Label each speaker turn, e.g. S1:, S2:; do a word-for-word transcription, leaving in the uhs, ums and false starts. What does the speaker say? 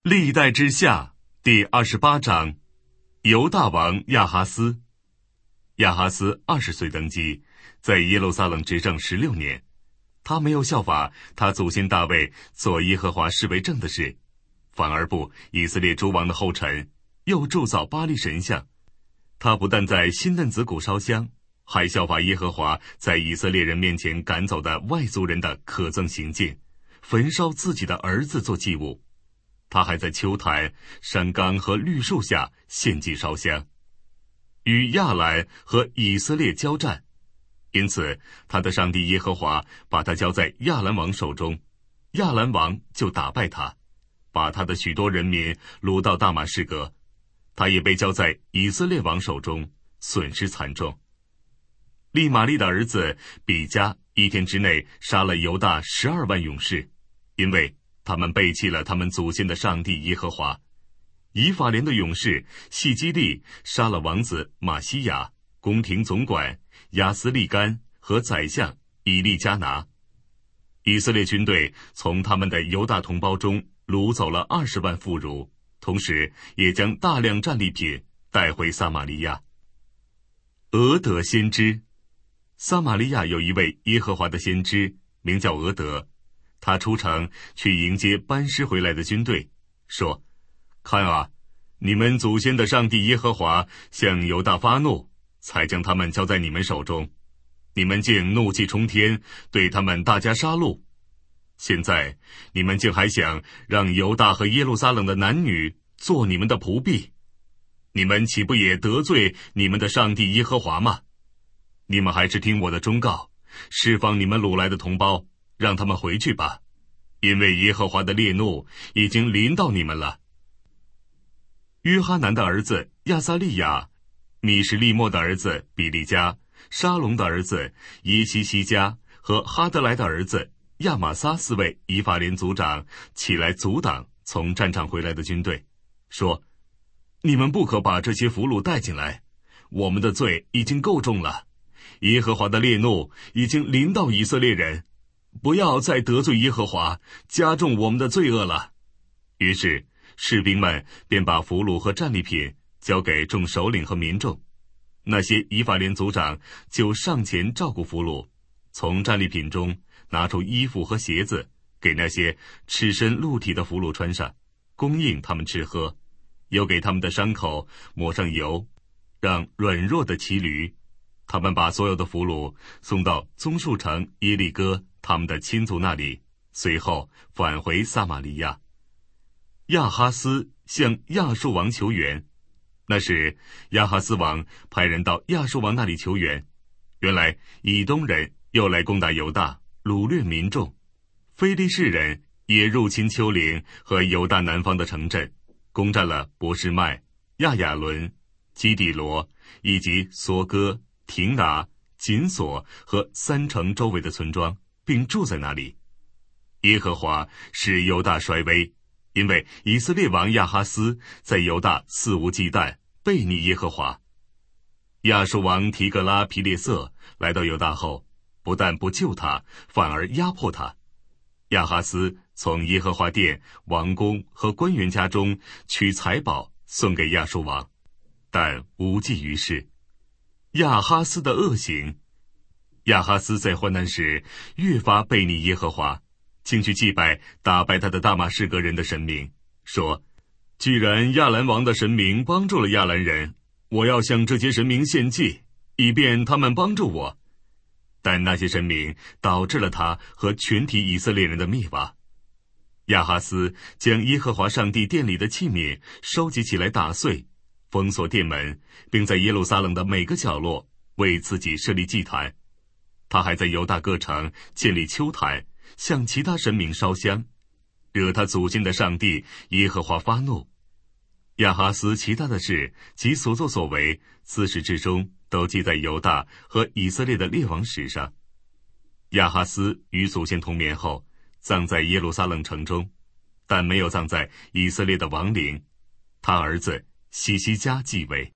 S1: 历代之下第二十八章，犹大王亚哈斯。亚哈斯二十岁登基，在耶路撒冷执政十六年。他没有效法他祖先大卫做耶和华视为正的事，反而步以色列诸王的后尘，又铸造巴力神像。他不但在新嫩子谷烧香，还效法耶和华在以色列人面前赶走的外族人的可憎行径，焚烧自己的儿子做祭物。他还在丘坛、山冈和绿树下献祭烧香，与亚兰和以色列交战。因此他的上帝耶和华把他交在亚兰王手中，亚兰王就打败他，把他的许多人民掳到大马士革。他也被交在以色列王手中，损失惨重。利玛利的儿子比加一天之内杀了犹大十二万勇士，因为他们背弃了他们祖先的上帝耶和华。以法莲的勇士细基利杀了王子马西亚、宫廷总管亚斯利干和宰相以利加拿。以色列军队从他们的犹大同胞中掳走了二十万妇孺，同时也将大量战利品带回撒玛利亚。俄德先知。撒玛利亚有一位耶和华的先知，名叫俄德。他出城去迎接班师回来的军队，说：看啊，你们祖先的上帝耶和华向犹大发怒，才将他们交在你们手中。你们竟怒气冲天，对他们大加杀戮。现在你们竟还想让犹大和耶路撒冷的男女做你们的仆婢，你们岂不也得罪你们的上帝耶和华吗？你们还是听我的忠告，释放你们掳来的同胞，让他们回去吧，因为耶和华的烈怒已经临到你们了。约哈南的儿子亚撒利亚，米什利莫的儿子比利加，沙龙的儿子耶西西加和哈德莱的儿子亚玛撒四位以法莲族长起来阻挡从战场回来的军队，说：你们不可把这些俘虏带进来，我们的罪已经够重了，耶和华的烈怒已经临到以色列人，不要再得罪耶和华，加重我们的罪恶了。于是士兵们便把俘虏和战利品交给众首领和民众，那些以法莲族长就上前照顾俘虏，从战利品中拿出衣服和鞋子，给那些赤身露体的俘虏穿上，供应他们吃喝，又给他们的伤口抹上油，让软弱的骑驴。他们把所有的俘虏送到棕树城耶利哥他们的亲族那里，随后返回撒玛利亚。亚哈斯向亚述王求援。那时亚哈斯王派人到亚述王那里求援，原来以东人又来攻打犹大，掳掠民众。非利士人也入侵丘陵和犹大南方的城镇，攻占了伯示麦、亚雅伦、基底罗以及索哥、廷拿、紧索和三城周围的村庄，并住在那里。耶和华使犹大衰微，因为以色列王亚哈斯在犹大肆无忌惮，悖逆耶和华。亚述王提格拉皮列瑟来到犹大后，不但不救他，反而压迫他。亚哈斯从耶和华殿、王宫和官员家中取财宝送给亚述王，但无济于事。亚哈斯的恶行。亚哈斯在患难时越发悖逆耶和华，竟去祭拜打败他的大马士革人的神明，说：既然亚兰王的神明帮助了亚兰人，我要向这些神明献祭，以便他们帮助我。但那些神明导致了他和全体以色列人的灭亡。亚哈斯将耶和华上帝殿里的器皿收集起来打碎，封锁殿门，并在耶路撒冷的每个角落为自己设立祭坛。他还在犹大各城建立丘坛，向其他神明烧香，惹他祖先的上帝耶和华发怒。亚哈斯其他的事及所作所为，自始至终都记在犹大和以色列的列王史上。亚哈斯与祖先同眠后，葬在耶路撒冷城中，但没有葬在以色列的王陵。他儿子希西家继位。